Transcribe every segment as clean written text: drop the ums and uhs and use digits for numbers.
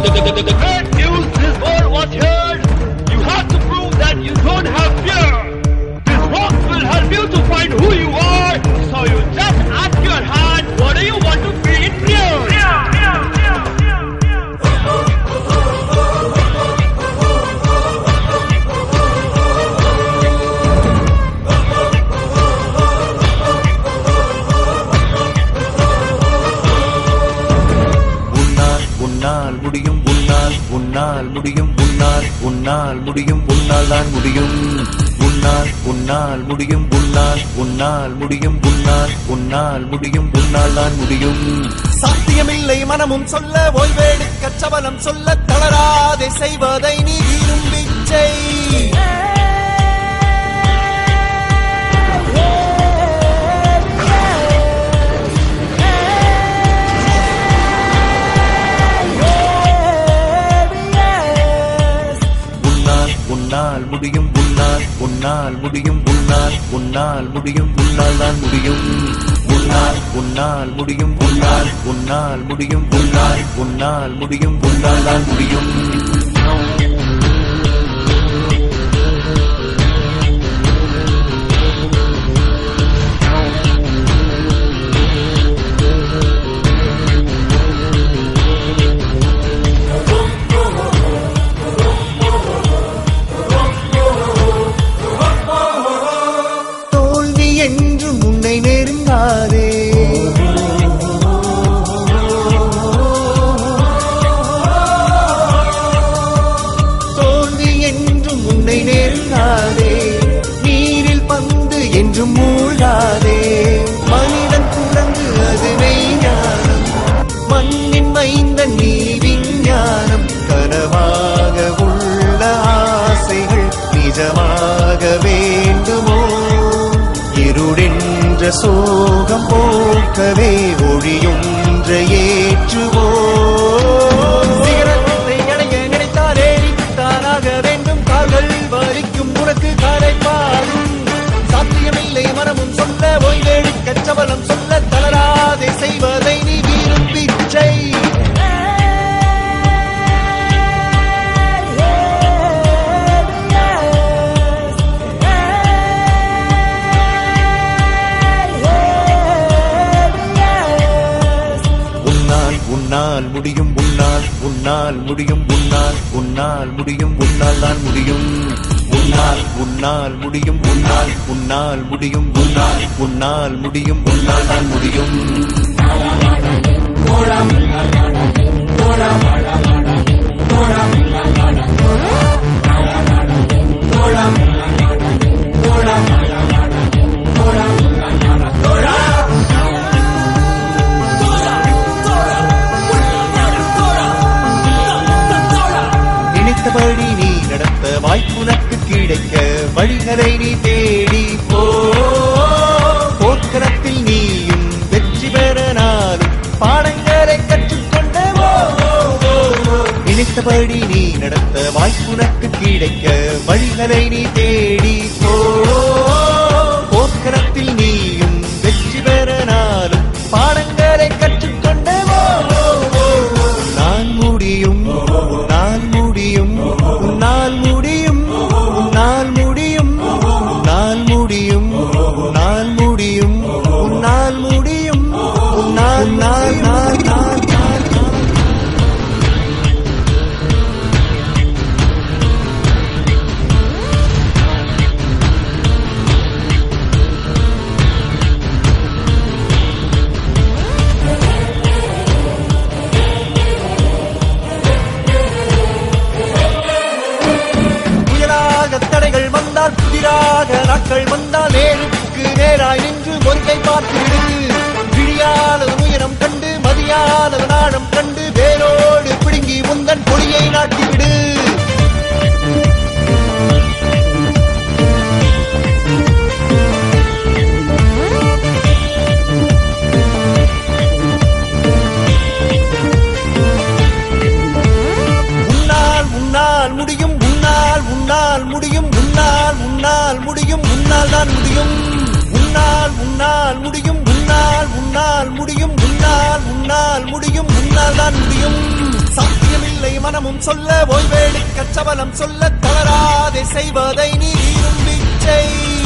The great news this world was heard. You have to prove that you don't have fear. This box will help you to find who you are. So you just ask your heart, what do you want to be in here? உன்னால் முடியும் உன்னால் முடியும் உன்னால் முடியும் உன்னால் தான் முடியும் உன்னால் முடியும் உன்னால் முடியும் உன்னால் முடியும் உன்னால் தான் முடியும். சாத்தியமில்லை மனமும் சொல்ல ஓய்வெடுக்க சபலம் சொல்ல தளராதே செய்வதை நீ விரும்பி செய். உன்னால் முடியும் உன்னால் முடியும் உன்னால் முடியும் உன்னால் தான் முடியும் உன்னால் முடியும் உன்னால் முடியும் உன்னால் முடியும் உன்னால் தான் முடியும். நீரில் பந்து என்று மூழ்காதே, மனிதன் குரங்கு அது மெய்ஞானம், மண்ணின் மைந்தன் நீ விஞ்ஞானம். கனவாக உள்ள ஆசைகள் நிஜமாக வேண்டுமோ? இருடென்ற சோகம் போக்கவே ஒளியொன்ற ஏற்றுவோ? சிகரத்தை அடைய நினைத்தாலே தானாக வேண்டும், கால்கள் வலிக்கும் உனக்கு காலை பாடும். சாத்தியமில்லை மனமும் சொல்ல ஓய்வெடுக்க சபலம் சொல்ல தளராதே செய்வதை நீ விரும்பி செய். உன்னால் முடியும் உன்னால் முடியும் உன்னால் முடியும் உன்னால் தான் முடியும் உன்னால் முடியும் உன்னால் முடியும் உன்னால் முடியும் உன்னால் தான் முடியும். நினைத்தபடி நீ நடத்த வாய்ப்புனக்கு கிடைக்க வழிகளை நீ தேடி போ. போர்க்களத்தில் நீயும் வெற்றி பெற நாளும் பாடங்களை கற்றுக்கொண்டவோ. நினைத்தபடி நீ நடத்த வாய்ப்புனக்கு கிடைக்க வழிகளை நீ தேடி போ. போர்க்களத்தில் நீயும் வெற்றி பெற நாளும் பாடங்களை கற்றுக்கொண்டவோ. நான் முடியும் உன்னால் முடியும் உன்னால் முடியும் உன்னால் முடியும் உன்னால் முடியும் உன்னால் முடியும் உன்னால் முடியும் உன்னால் நான் நான் நான் தடைகள் வந்தால் புதிராக நாட்கள் வந்தால் நேருக்கு நேராய் நின்று ஒன்றை பார்த்துவிடு. விழியாளர் உயரம் கண்டு மதியாளர் நாடம் கண்டு வேரோடு பிடுங்கி முந்தன் பொடியை நாட்டிவிடு. உன்னால் முடியும் உன்னால் முடியும் உன்னால் முடியும் உன்னால் தான் முடியும் உன்னால் முடியும் உன்னால் முடியும் உன்னால் முடியும் உன்னால் தான் முடியும். சாத்தியமில்லை மனமும் சொல்ல ஓய்வெடுக்க சபலம் சொல்ல தளராதே செய்வதை நீ விரும்பிச்சை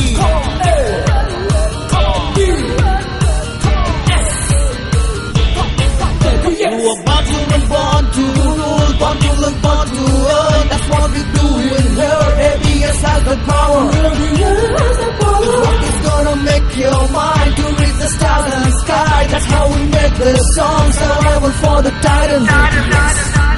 You are born to and born to rule, born to live, born to earn. That's what we do in here. ABS has the power. The rock is gonna make your mind to reach the stars and sky. That's how we make this song. Survival for the titans.